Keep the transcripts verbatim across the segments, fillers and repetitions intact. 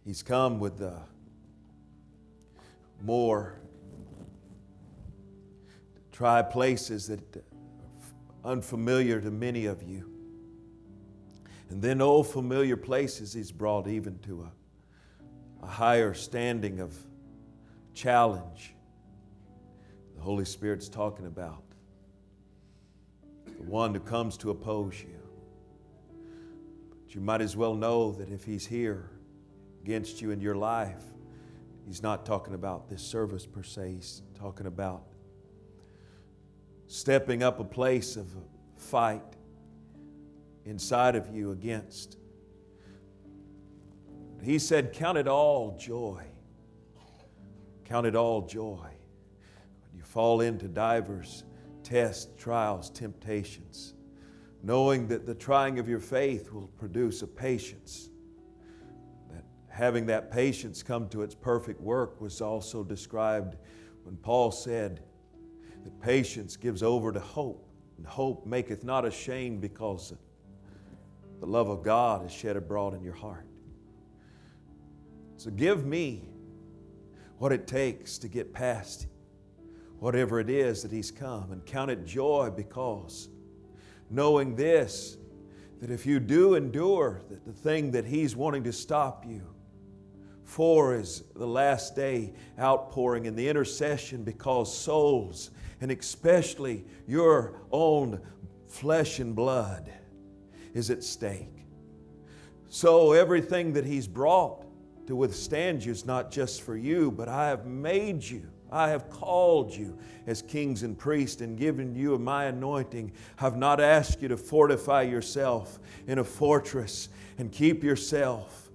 He's come with uh, more to try places that are unfamiliar to many of you. And then old familiar places He's brought even to a, a higher standing of challenge. The Holy Spirit's talking about the one who comes to oppose you. But you might as well know that if He's here against you in your life, He's not talking about this service per se. He's talking about stepping up a place of fight inside of you against. He said, count it all joy. Count it all joy when you fall into divers tests, trials, temptations, knowing that the trying of your faith will produce a patience. That having that patience come to its perfect work was also described when Paul said that patience gives over to hope, and hope maketh not ashamed, because the love of God is shed abroad in your heart. So give me what it takes to get past whatever it is that He's come, and count it joy, because knowing this, that if you do endure that the thing that He's wanting to stop you for is the last day outpouring in the intercession, because souls, and especially your own flesh and blood, is at stake. So everything that He's brought to withstand you is not just for you, but I have made you, I have called you as kings and priests and given you my anointing. I have not asked you to fortify yourself in a fortress and keep yourself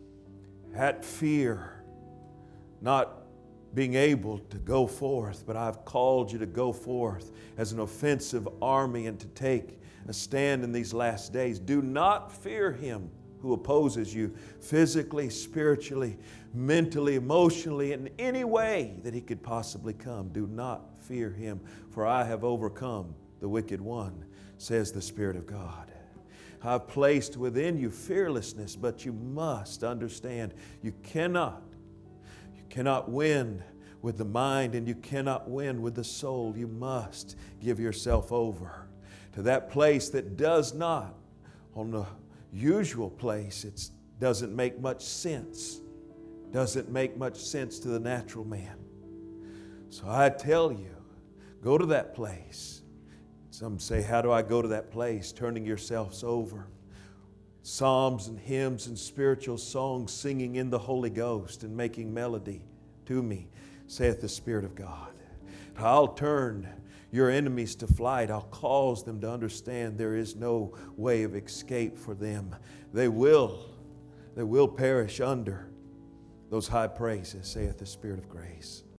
at fear, not being able to go forth, but I've called you to go forth as an offensive army and to take a stand in these last days. Do not fear him who opposes you physically, spiritually, mentally, emotionally, in any way that he could possibly come. Do not fear him, for I have overcome the wicked one, says the Spirit of God. I've placed within you fearlessness, but you must understand you cannot, you cannot win with the mind, and you cannot win with the soul. You must give yourself over to that place that does not, on the usual place, it doesn't make much sense. Doesn't make much sense to the natural man. So I tell you, go to that place. Some say, how do I go to that place? Turning yourselves over. Psalms and hymns and spiritual songs, singing in the Holy Ghost and making melody to me, saith the Spirit of God. I'll turn your enemies to flight. I'll cause them to understand there is no way of escape for them. They will, they will perish under those high praises, saith the Spirit of grace.